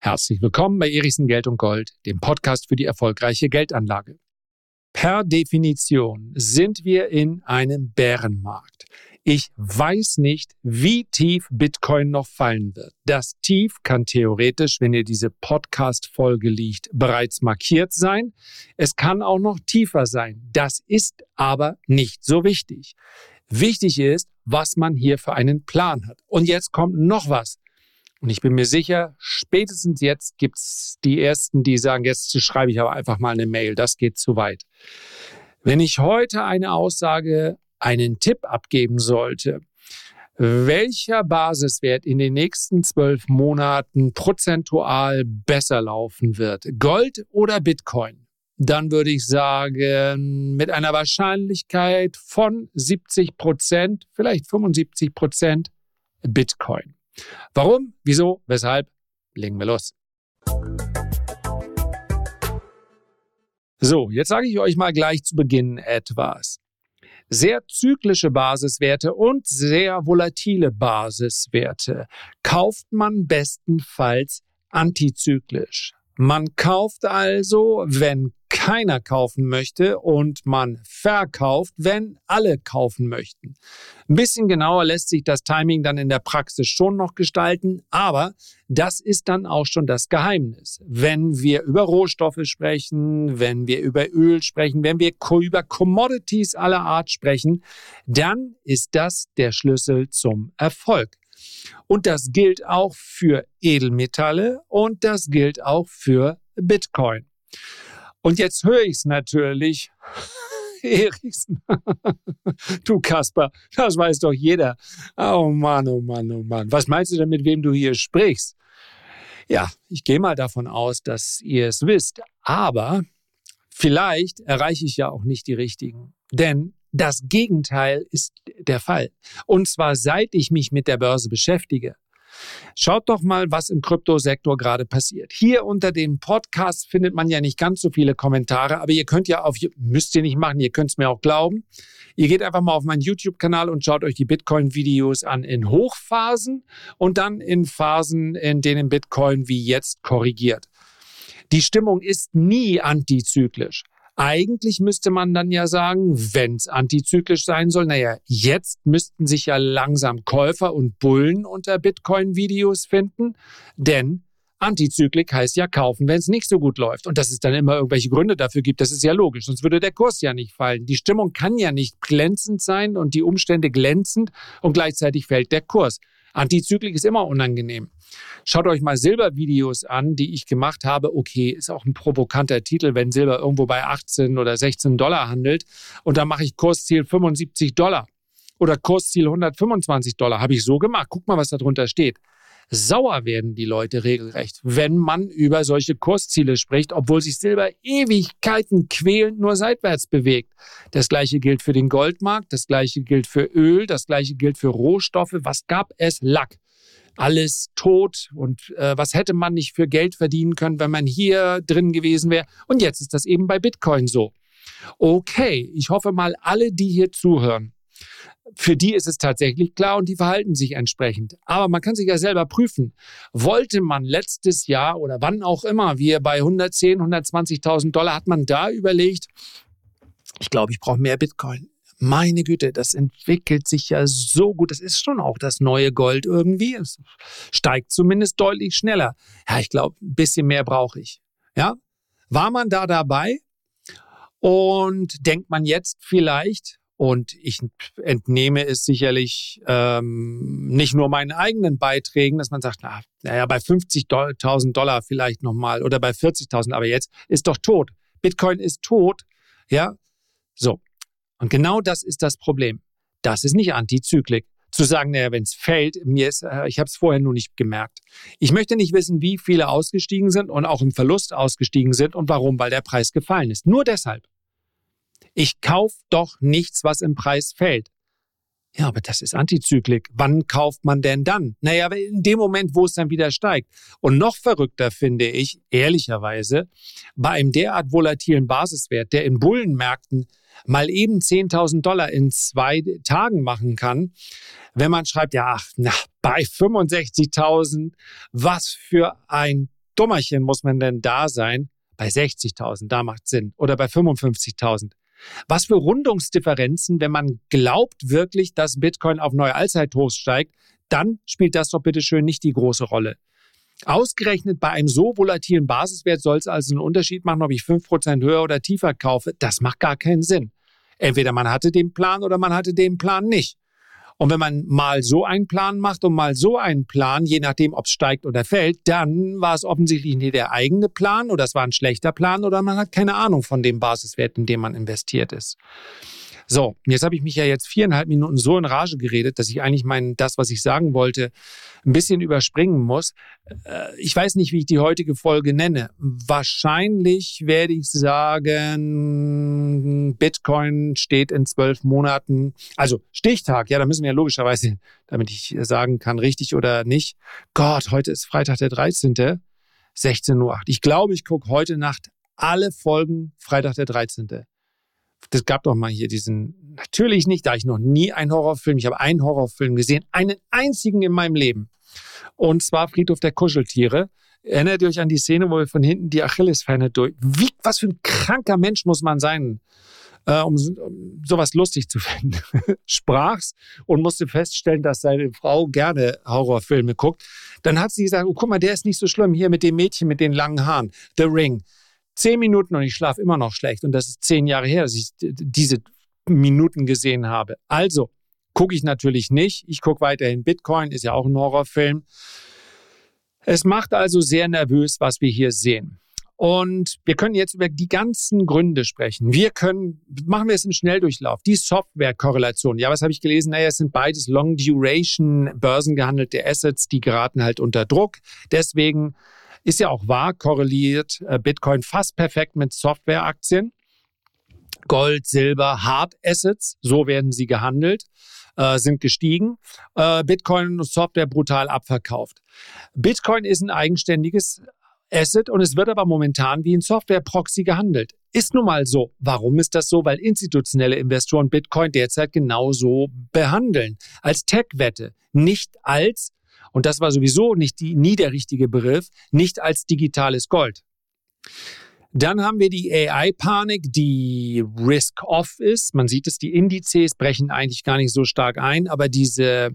Herzlich willkommen bei Erichsen Geld und Gold, dem Podcast für die erfolgreiche Geldanlage. Per Definition sind wir in einem Bärenmarkt. Ich weiß nicht, wie tief Bitcoin noch fallen wird. Das Tief kann theoretisch, wenn ihr diese Podcast-Folge liest, bereits markiert sein. Es kann auch noch tiefer sein. Das ist aber nicht so wichtig. Wichtig ist, was man hier für einen Plan hat. Und jetzt kommt noch was. Und ich bin mir sicher, spätestens jetzt gibt's die Ersten, die sagen, jetzt schreibe ich aber einfach mal eine Mail, das geht zu weit. Wenn ich heute eine Aussage, einen Tipp abgeben sollte, welcher Basiswert in den nächsten 12 Monaten prozentual besser laufen wird, Gold oder Bitcoin, dann würde ich sagen, mit einer Wahrscheinlichkeit von 70%, vielleicht 75% Bitcoin. Warum? Wieso? Weshalb? Legen wir los. So, jetzt sage ich euch mal gleich zu Beginn etwas. Sehr zyklische Basiswerte und sehr volatile Basiswerte kauft man bestenfalls antizyklisch. Man kauft also, wenn keiner kaufen möchte, und man verkauft, wenn alle kaufen möchten. Ein bisschen genauer lässt sich das Timing dann in der Praxis schon noch gestalten, aber das ist dann auch schon das Geheimnis. Wenn wir über Rohstoffe sprechen, wenn wir über Öl sprechen, wenn wir über Commodities aller Art sprechen, dann ist das der Schlüssel zum Erfolg. Und das gilt auch für Edelmetalle und das gilt auch für Bitcoin. Und jetzt höre ich es natürlich, Erichsen, du Kasper, das weiß doch jeder. Oh Mann, oh Mann, oh Mann. Was meinst du denn, mit wem du hier sprichst? Ja, ich gehe mal davon aus, dass ihr es wisst. Aber vielleicht erreiche ich ja auch nicht die Richtigen. Denn das Gegenteil ist der Fall. Und zwar seit ich mich mit der Börse beschäftige. Schaut doch mal, was im Kryptosektor gerade passiert. Hier unter dem Podcast findet man ja nicht ganz so viele Kommentare, aber ihr könnt ja müsst ihr nicht machen, ihr könnt es mir auch glauben. Ihr geht einfach mal auf meinen YouTube-Kanal und schaut euch die Bitcoin-Videos an in Hochphasen und dann in Phasen, in denen Bitcoin wie jetzt korrigiert. Die Stimmung ist nie antizyklisch. Eigentlich müsste man dann ja sagen, wenn es antizyklisch sein soll, jetzt müssten sich ja langsam Käufer und Bullen unter Bitcoin-Videos finden, denn Antizyklik heißt ja kaufen, wenn es nicht so gut läuft. Und dass es dann immer irgendwelche Gründe dafür gibt, das ist ja logisch, sonst würde der Kurs ja nicht fallen. Die Stimmung kann ja nicht glänzend sein und die Umstände glänzend und gleichzeitig fällt der Kurs. Antizyklik ist immer unangenehm. Schaut euch mal Silbervideos an, die ich gemacht habe. Okay, ist auch ein provokanter Titel, wenn Silber irgendwo bei 18 oder 16 Dollar handelt. Und dann mache ich Kursziel 75 Dollar oder Kursziel 125 Dollar. Habe ich so gemacht. Guck mal, was da drunter steht. Sauer werden die Leute regelrecht, wenn man über solche Kursziele spricht, obwohl sich Silber Ewigkeiten quälend nur seitwärts bewegt. Das Gleiche gilt für den Goldmarkt, das Gleiche gilt für Öl, das Gleiche gilt für Rohstoffe. Was gab es? Lack. Alles tot und was hätte man nicht für Geld verdienen können, wenn man hier drin gewesen wäre. Und jetzt ist das eben bei Bitcoin so. Okay, ich hoffe mal, alle, die hier zuhören, für die ist es tatsächlich klar und die verhalten sich entsprechend. Aber man kann sich ja selber prüfen. Wollte man letztes Jahr oder wann auch immer wir bei 110.000, 120.000 Dollar, hat man da überlegt, ich glaube, ich brauche mehr Bitcoin. Meine Güte, das entwickelt sich ja so gut. Das ist schon auch das neue Gold irgendwie. Es steigt zumindest deutlich schneller. Ja, ich glaube, ein bisschen mehr brauche ich. Ja, war man da dabei? Und denkt man jetzt vielleicht, und ich entnehme es sicherlich nicht nur meinen eigenen Beiträgen, dass man sagt, naja, bei 50.000 Dollar vielleicht nochmal oder bei 40.000, aber jetzt ist doch tot. Bitcoin ist tot. Ja, so. Und genau das ist das Problem. Das ist nicht Antizyklik. Zu sagen, naja, wenn es fällt, ich habe es vorher nur nicht gemerkt. Ich möchte nicht wissen, wie viele ausgestiegen sind und auch im Verlust ausgestiegen sind und warum, weil der Preis gefallen ist. Nur deshalb. Ich kaufe doch nichts, was im Preis fällt. Ja, aber das ist Antizyklik. Wann kauft man denn dann? Naja, in dem Moment, wo es dann wieder steigt. Und noch verrückter finde ich, ehrlicherweise, bei einem derart volatilen Basiswert, der in Bullenmärkten mal eben 10.000 Dollar in 2 Tagen machen kann, wenn man schreibt, bei 65.000, was für ein Dummerchen muss man denn da sein? Bei 60.000, da macht Sinn. Oder bei 55.000. Was für Rundungsdifferenzen, wenn man glaubt wirklich, dass Bitcoin auf neue Allzeithochs steigt, dann spielt das doch bitteschön nicht die große Rolle. Ausgerechnet bei einem so volatilen Basiswert soll es also einen Unterschied machen, ob ich 5% höher oder tiefer kaufe. Das macht gar keinen Sinn. Entweder man hatte den Plan oder man hatte den Plan nicht. Und wenn man mal so einen Plan macht und mal so einen Plan, je nachdem, ob es steigt oder fällt, dann war es offensichtlich nicht der eigene Plan oder es war ein schlechter Plan oder man hat keine Ahnung von dem Basiswert, in dem man investiert ist. So, jetzt habe ich mich ja jetzt 4,5 Minuten so in Rage geredet, dass ich eigentlich das, was ich sagen wollte, ein bisschen überspringen muss. Ich weiß nicht, wie ich die heutige Folge nenne. Wahrscheinlich werde ich sagen, Bitcoin steht in 12 Monaten, also Stichtag, ja, da müssen wir ja logischerweise, damit ich sagen kann, richtig oder nicht. Gott, heute ist Freitag der 13. 16:08 Uhr. Ich glaube, ich gucke heute Nacht alle Folgen Freitag der 13. Das gab doch mal hier natürlich nicht, da ich noch nie ich habe einen Horrorfilm gesehen, einen einzigen in meinem Leben. Und zwar Friedhof der Kuscheltiere. Erinnert ihr euch an die Szene, wo wir von hinten die Achillesferse was für ein kranker Mensch muss man sein, um sowas lustig zu finden? Sprach's und musste feststellen, dass seine Frau gerne Horrorfilme guckt. Dann hat sie gesagt, oh, guck mal, der ist nicht so schlimm, hier mit dem Mädchen mit den langen Haaren, The Ring. 10 Minuten und ich schlafe immer noch schlecht. Und das ist 10 Jahre her, dass ich diese Minuten gesehen habe. Also gucke ich natürlich nicht. Ich gucke weiterhin Bitcoin, ist ja auch ein Horrorfilm. Es macht also sehr nervös, was wir hier sehen. Und wir können jetzt über die ganzen Gründe sprechen. Machen wir es im Schnelldurchlauf. Die Software-Korrelation. Ja, was habe ich gelesen? Naja, es sind beides Long-Duration, börsengehandelte Assets, die geraten halt unter Druck. Deswegen ist ja auch wahr, korreliert Bitcoin fast perfekt mit Softwareaktien. Gold, Silber, Hard Assets, so werden sie gehandelt, sind gestiegen. Bitcoin und Software brutal abverkauft. Bitcoin ist ein eigenständiges Asset und es wird aber momentan wie ein Software-Proxy gehandelt. Ist nun mal so. Warum ist das so? Weil institutionelle Investoren Bitcoin derzeit genauso behandeln. Als Tech-Wette, nicht als, und das war sowieso nie der richtige Begriff, nicht als digitales Gold. Dann haben wir die AI-Panik, die Risk-Off ist. Man sieht es, die Indizes brechen eigentlich gar nicht so stark ein, aber diese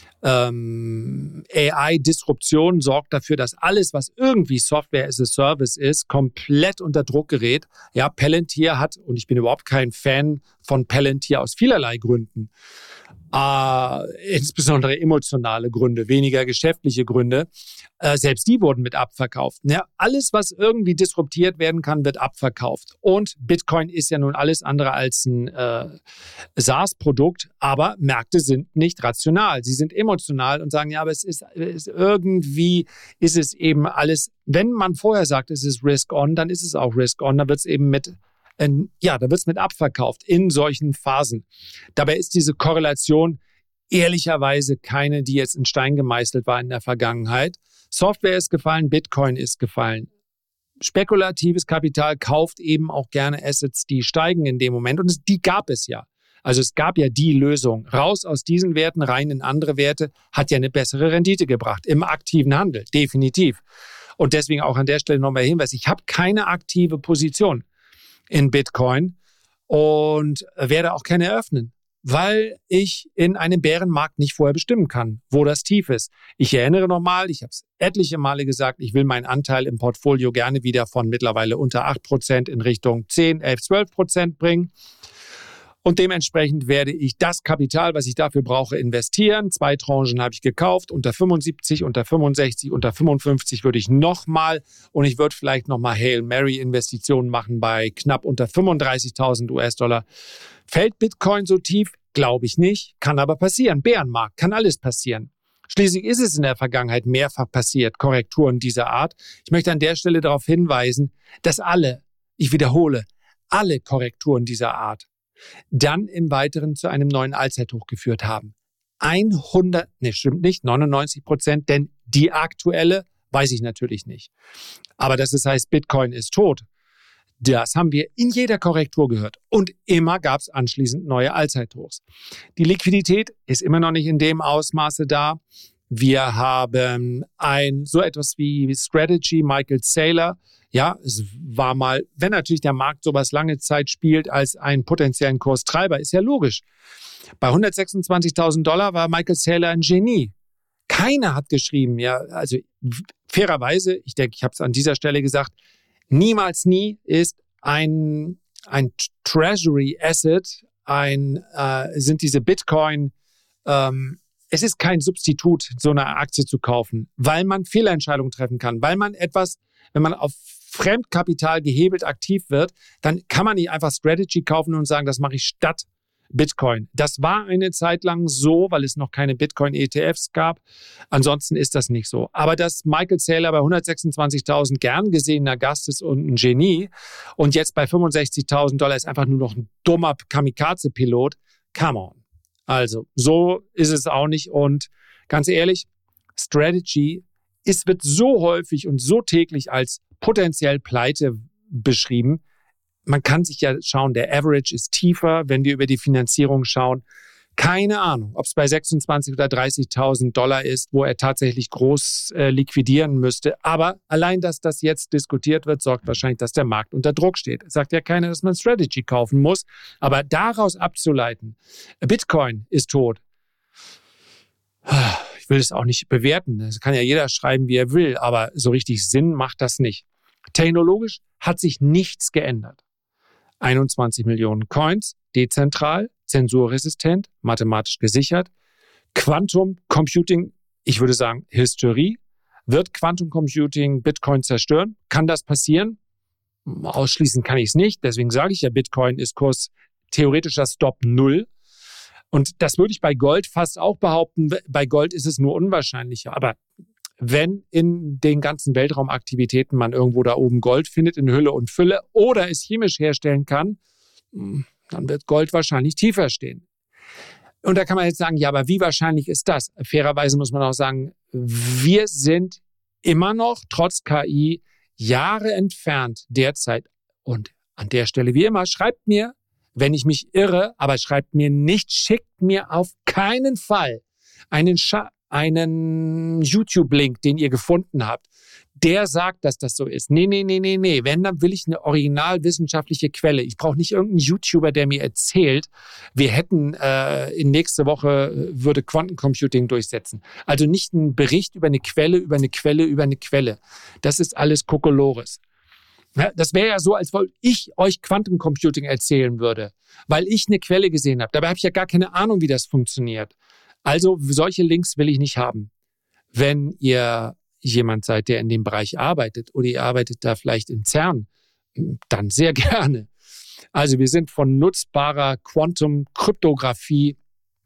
AI-Disruption sorgt dafür, dass alles, was irgendwie Software as a Service ist, komplett unter Druck gerät. Ja, Palantir hat, und ich bin überhaupt kein Fan von Palantir aus vielerlei Gründen, insbesondere emotionale Gründe, weniger geschäftliche Gründe. Selbst die wurden mit abverkauft. Ja, alles, was irgendwie disruptiert werden kann, wird abverkauft. Und Bitcoin ist ja nun alles andere als ein SaaS-Produkt, aber Märkte sind nicht rational. Sie sind emotional und sagen, ja, aber irgendwie ist es eben alles, wenn man vorher sagt, es ist Risk-On, dann ist es auch Risk-On, dann wird es eben mit abverkauft in solchen Phasen. Dabei ist diese Korrelation ehrlicherweise keine, die jetzt in Stein gemeißelt war in der Vergangenheit. Software ist gefallen, Bitcoin ist gefallen. Spekulatives Kapital kauft eben auch gerne Assets, die steigen in dem Moment. Und die gab es ja. Also es gab ja die Lösung. Raus aus diesen Werten, rein in andere Werte, hat ja eine bessere Rendite gebracht. Im aktiven Handel, definitiv. Und deswegen auch an der Stelle nochmal Hinweis. Ich habe keine aktive Position in Bitcoin und werde auch keine eröffnen, weil ich in einem Bärenmarkt nicht vorher bestimmen kann, wo das Tief ist. Ich erinnere nochmal, ich habe es etliche Male gesagt, ich will meinen Anteil im Portfolio gerne wieder von mittlerweile unter 8% in Richtung 10, 11, 12% bringen. Und dementsprechend werde ich das Kapital, was ich dafür brauche, investieren. 2 Tranchen habe ich gekauft, unter 75, unter 65, unter 55 würde ich nochmal und ich würde vielleicht nochmal Hail Mary Investitionen machen bei knapp unter 35.000 US-Dollar. Fällt Bitcoin so tief? Glaube ich nicht, kann aber passieren. Bärenmarkt, kann alles passieren. Schließlich ist es in der Vergangenheit mehrfach passiert, Korrekturen dieser Art. Ich möchte an der Stelle darauf hinweisen, dass ich wiederhole, alle Korrekturen dieser Art dann im Weiteren zu einem neuen Allzeithoch geführt haben. 99%, denn die aktuelle weiß ich natürlich nicht. Aber das heißt, Bitcoin ist tot. Das haben wir in jeder Korrektur gehört. Und immer gab es anschließend neue Allzeithochs. Die Liquidität ist immer noch nicht in dem Ausmaße da, Wir haben so etwas wie Strategy, Michael Saylor. Ja, es war mal, wenn natürlich der Markt sowas lange Zeit spielt als einen potenziellen Kurstreiber, ist ja logisch. Bei $126.000 war Michael Saylor ein Genie. Keiner hat geschrieben, ja, also fairerweise, ich denke, ich habe es an dieser Stelle gesagt, niemals nie ist ein Treasury Asset, sind diese Bitcoin, es ist kein Substitut, so eine Aktie zu kaufen, weil man Fehlentscheidungen treffen kann, weil man wenn man auf Fremdkapital gehebelt aktiv wird, dann kann man nicht einfach Strategy kaufen und sagen, das mache ich statt Bitcoin. Das war eine Zeit lang so, weil es noch keine Bitcoin-ETFs gab. Ansonsten ist das nicht so. Aber dass Michael Saylor bei 126.000 gern gesehener Gast ist und ein Genie und jetzt bei $65.000 ist einfach nur noch ein dummer Kamikaze-Pilot, come on. Also, so ist es auch nicht. Und ganz ehrlich, Strategy wird so häufig und so täglich als potenziell pleite beschrieben. Man kann sich ja schauen, der Average ist tiefer, wenn wir über die Finanzierung schauen. Keine Ahnung, ob es bei 26.000 oder 30.000 Dollar ist, wo er tatsächlich groß liquidieren müsste. Aber allein, dass das jetzt diskutiert wird, sorgt wahrscheinlich, dass der Markt unter Druck steht. Sagt ja keiner, dass man Strategy kaufen muss. Aber daraus abzuleiten, Bitcoin ist tot. Ich will es auch nicht bewerten. Das kann ja jeder schreiben, wie er will. Aber so richtig Sinn macht das nicht. Technologisch hat sich nichts geändert. 21 Millionen Coins, dezentral, zensurresistent, mathematisch gesichert. Quantum Computing, ich würde sagen Hysterie. Wird Quantum Computing Bitcoin zerstören? Kann das passieren? Ausschließen kann ich es nicht. Deswegen sage ich ja, Bitcoin ist Kurs theoretischer Stop 0. Und das würde ich bei Gold fast auch behaupten. Bei Gold ist es nur unwahrscheinlicher. Aber wenn in den ganzen Weltraumaktivitäten man irgendwo da oben Gold findet in Hülle und Fülle oder es chemisch herstellen kann, dann wird Gold wahrscheinlich tiefer stehen. Und da kann man jetzt sagen, ja, aber wie wahrscheinlich ist das? Fairerweise muss man auch sagen, wir sind immer noch trotz KI Jahre entfernt derzeit. Und an der Stelle wie immer, schreibt mir, wenn ich mich irre, aber schreibt mir nicht, schickt mir auf keinen Fall einen YouTube-Link, den ihr gefunden habt, der sagt, dass das so ist. Nee. Wenn, dann will ich eine originalwissenschaftliche Quelle. Ich brauche nicht irgendeinen YouTuber, der mir erzählt, wir hätten in nächste Woche würde Quantencomputing durchsetzen. Also nicht ein Bericht über eine Quelle, über eine Quelle, über eine Quelle. Das ist alles Kokolores. Ja, das wäre ja so, als wollte ich euch Quantencomputing erzählen würde, weil ich eine Quelle gesehen habe. Dabei habe ich ja gar keine Ahnung, wie das funktioniert. Also solche Links will ich nicht haben. Wenn ihr jemand seid, der in dem Bereich arbeitet oder ihr arbeitet da vielleicht im CERN, dann sehr gerne. Also wir sind von nutzbarer Quantum-Kryptographie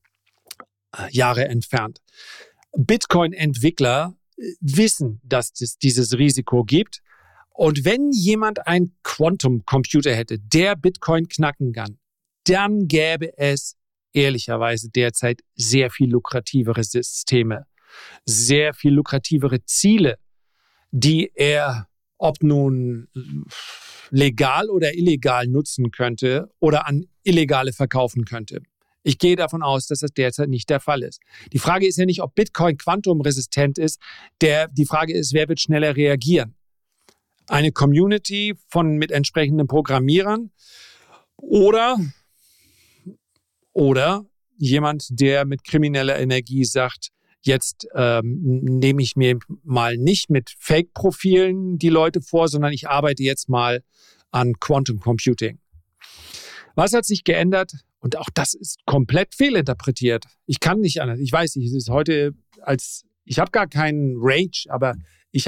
Jahre entfernt. Bitcoin-Entwickler wissen, dass es dieses Risiko gibt. Und wenn jemand einen Quantum-Computer hätte, der Bitcoin knacken kann, dann gäbe es ehrlicherweise derzeit sehr viel lukrativere Systeme, sehr viel lukrativere Ziele, die er, ob nun legal oder illegal nutzen könnte oder an Illegale verkaufen könnte. Ich gehe davon aus, dass das derzeit nicht der Fall ist. Die Frage ist ja nicht, ob Bitcoin quantumresistent ist. Die Frage ist, wer wird schneller reagieren? Eine Community mit entsprechenden Programmierern oder jemand, der mit krimineller Energie sagt, jetzt nehme ich mir mal nicht mit Fake-Profilen die Leute vor, sondern ich arbeite jetzt mal an Quantum Computing. Was hat sich geändert? Und auch das ist komplett fehlinterpretiert. Ich kann nicht anders. Ich weiß nicht, es ist heute ich habe gar keinen Rage, aber ich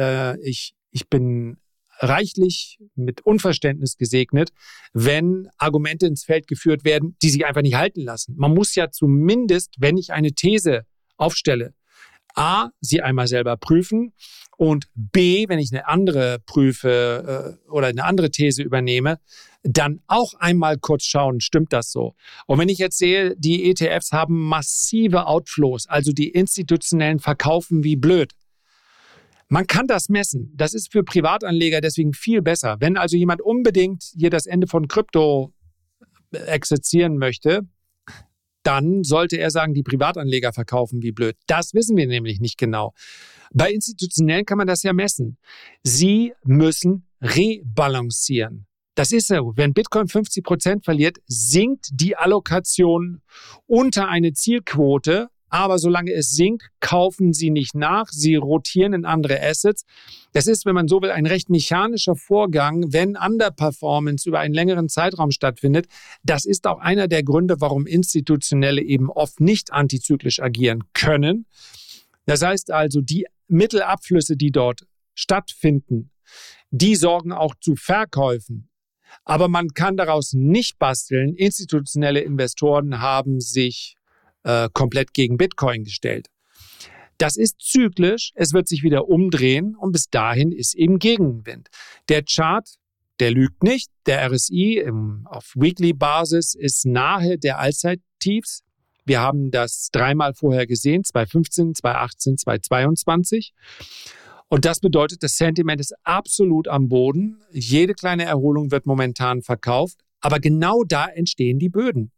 bin reichlich mit Unverständnis gesegnet, wenn Argumente ins Feld geführt werden, die sich einfach nicht halten lassen. Man muss ja zumindest, wenn ich eine These aufstelle, A, sie einmal selber prüfen und B, wenn ich eine andere prüfe oder eine andere These übernehme, dann auch einmal kurz schauen, stimmt das so? Und wenn ich jetzt sehe, die ETFs haben massive Outflows, also die institutionellen verkaufen wie blöd. Man kann das messen. Das ist für Privatanleger deswegen viel besser. Wenn also jemand unbedingt hier das Ende von Krypto exerzieren möchte, dann sollte er sagen, die Privatanleger verkaufen wie blöd. Das wissen wir nämlich nicht genau. Bei Institutionellen kann man das ja messen. Sie müssen rebalancieren. Das ist so. Wenn Bitcoin 50% verliert, sinkt die Allokation unter eine Zielquote. Aber solange es sinkt, kaufen Sie nicht nach. Sie rotieren in andere Assets. Das ist, wenn man so will, ein recht mechanischer Vorgang, wenn Underperformance über einen längeren Zeitraum stattfindet. Das ist auch einer der Gründe, warum Institutionelle eben oft nicht antizyklisch agieren können. Das heißt also, die Mittelabflüsse, die dort stattfinden, die sorgen auch zu Verkäufen. Aber man kann daraus nicht basteln. Institutionelle Investoren haben sich komplett gegen Bitcoin gestellt. Das ist zyklisch, es wird sich wieder umdrehen und bis dahin ist eben Gegenwind. Der Chart, der lügt nicht, der RSI auf Weekly-Basis ist nahe der Allzeittiefs. Wir haben das dreimal vorher gesehen, 2015, 2018, 2022. Und das bedeutet, das Sentiment ist absolut am Boden. Jede kleine Erholung wird momentan verkauft, aber genau da entstehen die Böden.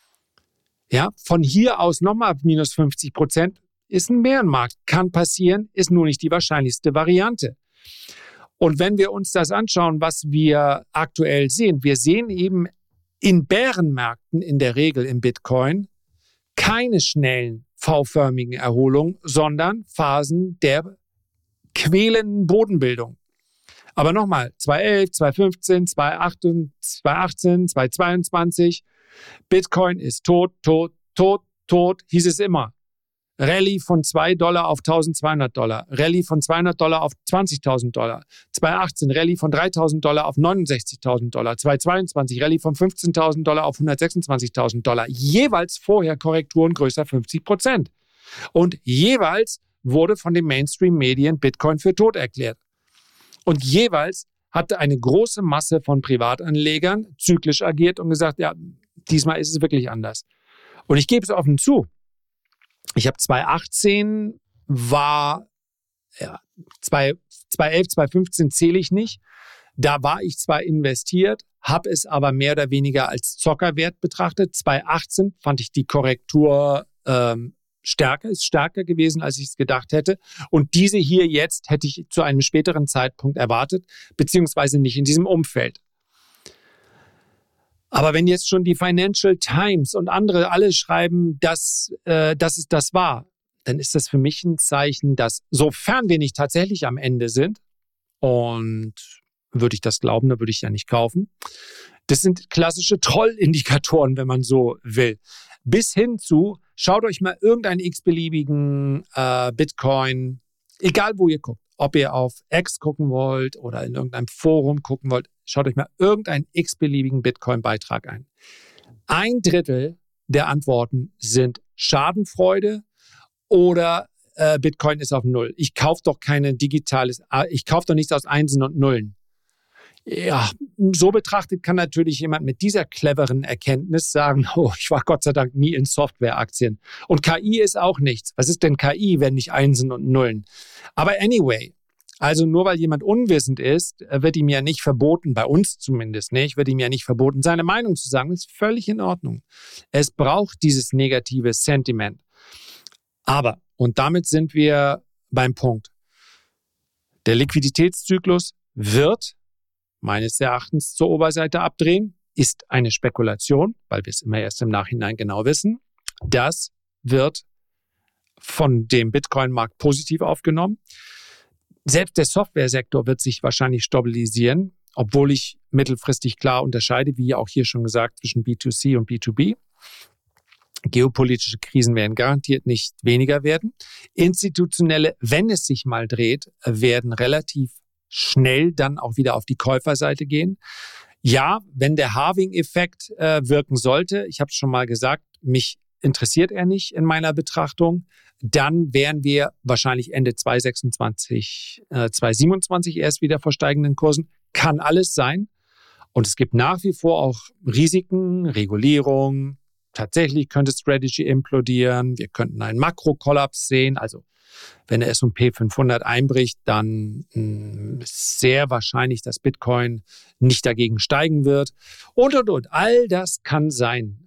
Ja, von hier aus nochmal minus 50% ist ein Bärenmarkt. Kann passieren, ist nur nicht die wahrscheinlichste Variante. Und wenn wir uns das anschauen, was wir aktuell sehen, wir sehen eben in Bärenmärkten in der Regel im Bitcoin keine schnellen V-förmigen Erholungen, sondern Phasen der quälenden Bodenbildung. Aber nochmal, 2011, 2015, 2018, 2022, Bitcoin ist tot, hieß es immer. Rallye von $2 auf $1.200, Rallye von $200 auf $20.000, 2018 Rallye von $3.000 auf $69.000, 2022 Rallye von $15.000 auf $126.000, jeweils vorher Korrekturen größer 50%. Und jeweils wurde von den Mainstream-Medien Bitcoin für tot erklärt. Und jeweils hatte eine große Masse von Privatanlegern zyklisch agiert und gesagt, ja, diesmal ist es wirklich anders. Und ich gebe es offen zu. Ich habe 2018 2011, 2015 zähle ich nicht. Da war ich zwar investiert, habe es aber mehr oder weniger als Zockerwert betrachtet. 2018 fand ich die Korrektur stärker gewesen, als ich es gedacht hätte. Und diese hier jetzt hätte ich zu einem späteren Zeitpunkt erwartet, beziehungsweise nicht in diesem Umfeld. Aber wenn jetzt schon die Financial Times und andere alle schreiben, dass es das war, dann ist das für mich ein Zeichen, dass, sofern wir nicht tatsächlich am Ende sind, und würde ich das glauben, dann würde ich ja nicht kaufen. Das sind klassische Trollindikatoren, wenn man so will. Bis hin zu, schaut euch mal irgendeinen x-beliebigen Bitcoin, egal wo ihr guckt, ob ihr auf X gucken wollt oder in irgendeinem Forum gucken wollt, schaut euch mal irgendeinen x-beliebigen Bitcoin-Beitrag ein. 1/3 der Antworten sind Schadenfreude oder Bitcoin ist auf Null. Ich kaufe doch ich kaufe doch nichts aus Einsen und Nullen. Ja, so betrachtet kann natürlich jemand mit dieser cleveren Erkenntnis sagen, oh, ich war Gott sei Dank nie in Softwareaktien. Und KI ist auch nichts. Was ist denn KI, wenn nicht Einsen und Nullen? Aber anyway, also nur weil jemand unwissend ist, wird ihm ja nicht verboten, bei uns zumindest nicht, wird ihm ja nicht verboten, seine Meinung zu sagen. Das ist völlig in Ordnung. Es braucht dieses negative Sentiment. Aber, und damit sind wir beim Punkt, der Liquiditätszyklus wird meines Erachtens zur Oberseite abdrehen, ist eine Spekulation, weil wir es immer erst im Nachhinein genau wissen. Das wird von dem Bitcoin-Markt positiv aufgenommen. Selbst der Softwaresektor wird sich wahrscheinlich stabilisieren, obwohl ich mittelfristig klar unterscheide, wie auch hier schon gesagt, zwischen B2C und B2B. Geopolitische Krisen werden garantiert nicht weniger werden. Institutionelle, wenn es sich mal dreht, werden relativ schnell dann auch wieder auf die Käuferseite gehen. Ja, wenn der Halving-Effekt wirken sollte, ich habe es schon mal gesagt, mich interessiert er nicht in meiner Betrachtung, dann wären wir wahrscheinlich Ende 2026, 2027 erst wieder vor steigenden Kursen. Kann alles sein. Und es gibt nach wie vor auch Risiken, Regulierung. Tatsächlich könnte Strategy implodieren. Wir könnten einen Makrokollaps sehen. Also wenn der S&P 500 einbricht, dann ist sehr wahrscheinlich, dass Bitcoin nicht dagegen steigen wird. Und. All das kann sein.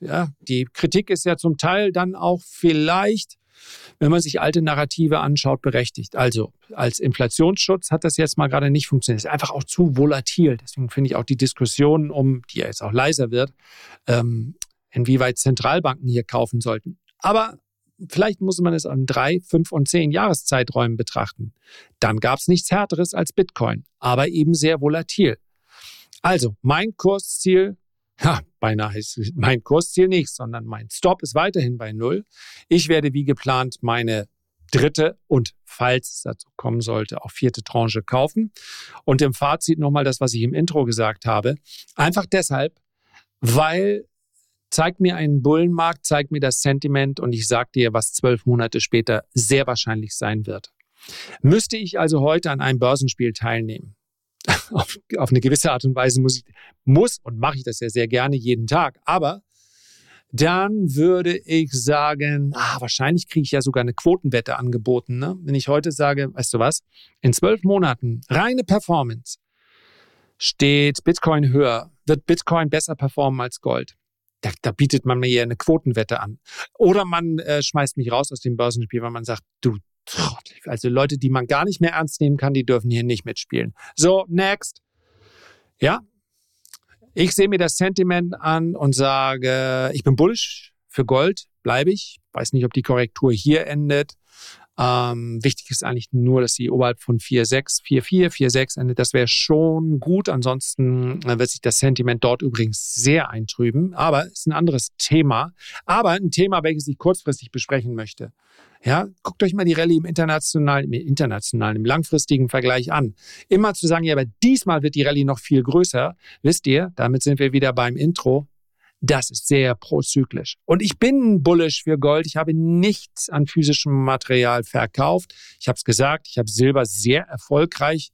Ja, die Kritik ist ja zum Teil dann auch vielleicht, wenn man sich alte Narrative anschaut, berechtigt. Also als Inflationsschutz hat das jetzt mal gerade nicht funktioniert. Es ist einfach auch zu volatil. Deswegen finde ich auch die Diskussion die ja jetzt auch leiser wird, inwieweit Zentralbanken hier kaufen sollten. Aber vielleicht muss man es an 3, 5 und 10 Jahreszeiträumen betrachten. Dann gab es nichts Härteres als Bitcoin, aber eben sehr volatil. Also mein Kursziel, beinahe ist mein Kursziel nicht, sondern mein Stop ist weiterhin bei 0. Ich werde wie geplant meine dritte und, falls es dazu kommen sollte, auch vierte Tranche kaufen. Und im Fazit nochmal das, was ich im Intro gesagt habe. Einfach deshalb, weil zeig mir einen Bullenmarkt, zeig mir das Sentiment und ich sag dir, was 12 Monate später sehr wahrscheinlich sein wird. Müsste ich also heute an einem Börsenspiel teilnehmen, auf eine gewisse Art und Weise muss und mache ich das ja sehr gerne jeden Tag, aber dann würde ich sagen, wahrscheinlich kriege ich ja sogar eine Quotenwette angeboten. Ne? Wenn ich heute sage, weißt du was, in 12 Monaten reine Performance steht Bitcoin höher, wird Bitcoin besser performen als Gold. Da bietet man mir ja eine Quotenwette an. Oder man schmeißt mich raus aus dem Börsenspiel, weil man sagt, du Trottel. Also Leute, die man gar nicht mehr ernst nehmen kann, die dürfen hier nicht mitspielen. So, next. Ja, ich sehe mir das Sentiment an und sage, ich bin bullish für Gold, bleibe ich. Weiß nicht, ob die Korrektur hier endet. Wichtig ist eigentlich nur, dass sie oberhalb von 4,6, 4,4, 4,6 endet. Das wäre schon gut. Ansonsten wird sich das Sentiment dort übrigens sehr eintrüben. Aber es ist ein anderes Thema. Aber ein Thema, welches ich kurzfristig besprechen möchte. Ja, guckt euch mal die Rallye im langfristigen Vergleich an. Immer zu sagen, ja, aber diesmal wird die Rallye noch viel größer. Wisst ihr, damit sind wir wieder beim Intro. Das ist sehr prozyklisch. Und ich bin bullish für Gold. Ich habe nichts an physischem Material verkauft. Ich habe es gesagt, ich habe Silber sehr erfolgreich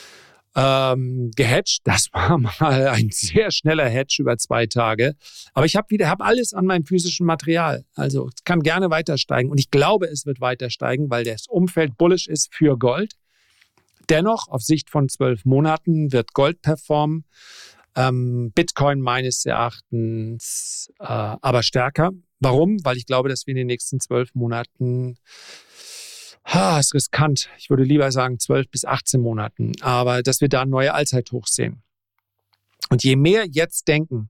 gehedged. Das war mal ein sehr schneller Hedge über 2 Tage. Aber ich habe alles an meinem physischen Material. Also es kann gerne weiter steigen. Und ich glaube, es wird weiter steigen, weil das Umfeld bullish ist für Gold. Dennoch, auf Sicht von 12 Monaten wird Gold performen. Bitcoin meines Erachtens aber stärker. Warum? Weil ich glaube, dass wir in den nächsten 12 Monaten, ist riskant, ich würde lieber sagen 12 bis 18 Monaten, aber dass wir da neue Allzeithochs sehen. Und je mehr jetzt denken,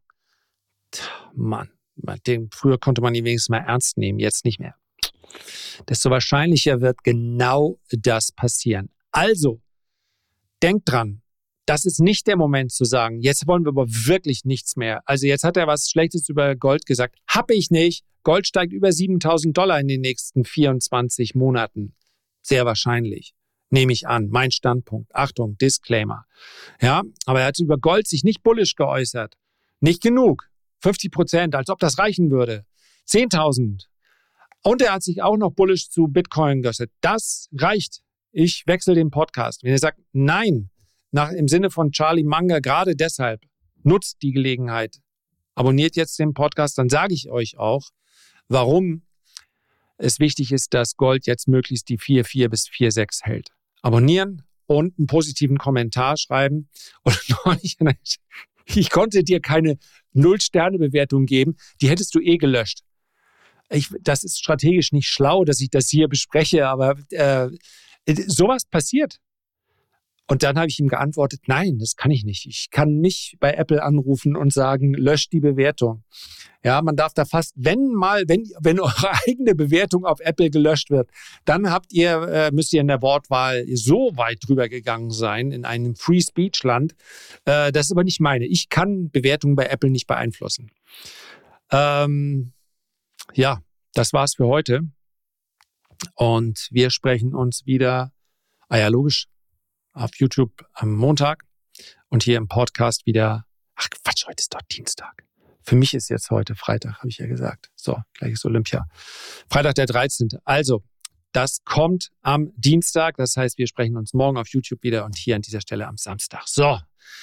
früher konnte man ihn wenigstens mal ernst nehmen, jetzt nicht mehr, desto wahrscheinlicher wird genau das passieren. Also, denkt dran, das ist nicht der Moment zu sagen, jetzt wollen wir aber wirklich nichts mehr. Also jetzt hat er was Schlechtes über Gold gesagt. Hab ich nicht. Gold steigt über $7.000 in den nächsten 24 Monaten. Sehr wahrscheinlich. Nehme ich an. Mein Standpunkt. Achtung, Disclaimer. Ja, aber er hat über Gold sich nicht bullish geäußert. Nicht genug. 50%, als ob das reichen würde. 10.000. Und er hat sich auch noch bullish zu Bitcoin geäußert. Das reicht. Ich wechsle den Podcast. Wenn er sagt, nein, im Sinne von Charlie Munger, gerade deshalb, nutzt die Gelegenheit. Abonniert jetzt den Podcast, dann sage ich euch auch, warum es wichtig ist, dass Gold jetzt möglichst die 4,4 bis 4,6 hält. Abonnieren und einen positiven Kommentar schreiben. Und ich konnte dir keine 0-Sterne-Bewertung geben, die hättest du gelöscht. Das ist strategisch nicht schlau, dass ich das hier bespreche, aber sowas passiert. Und dann habe ich ihm geantwortet, nein, das kann ich nicht. Ich kann nicht bei Apple anrufen und sagen, löscht die Bewertung. Ja, man darf da fast, wenn eure eigene Bewertung auf Apple gelöscht wird, dann müsst ihr in der Wortwahl so weit drüber gegangen sein in einem Free-Speech-Land. Das ist aber nicht meine. Ich kann Bewertungen bei Apple nicht beeinflussen. Ja, das war's für heute. Und wir sprechen uns wieder, logisch, auf YouTube am Montag und hier im Podcast wieder, heute ist doch Dienstag. Für mich ist jetzt heute Freitag, habe ich ja gesagt. So, gleich ist Olympia. Freitag der 13. Also, das kommt am Dienstag. Das heißt, wir sprechen uns morgen auf YouTube wieder und hier an dieser Stelle am Samstag. So,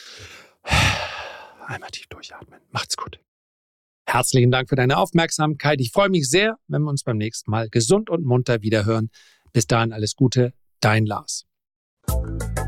einmal tief durchatmen. Macht's gut. Herzlichen Dank für deine Aufmerksamkeit. Ich freue mich sehr, wenn wir uns beim nächsten Mal gesund und munter wiederhören. Bis dahin alles Gute, dein Lars.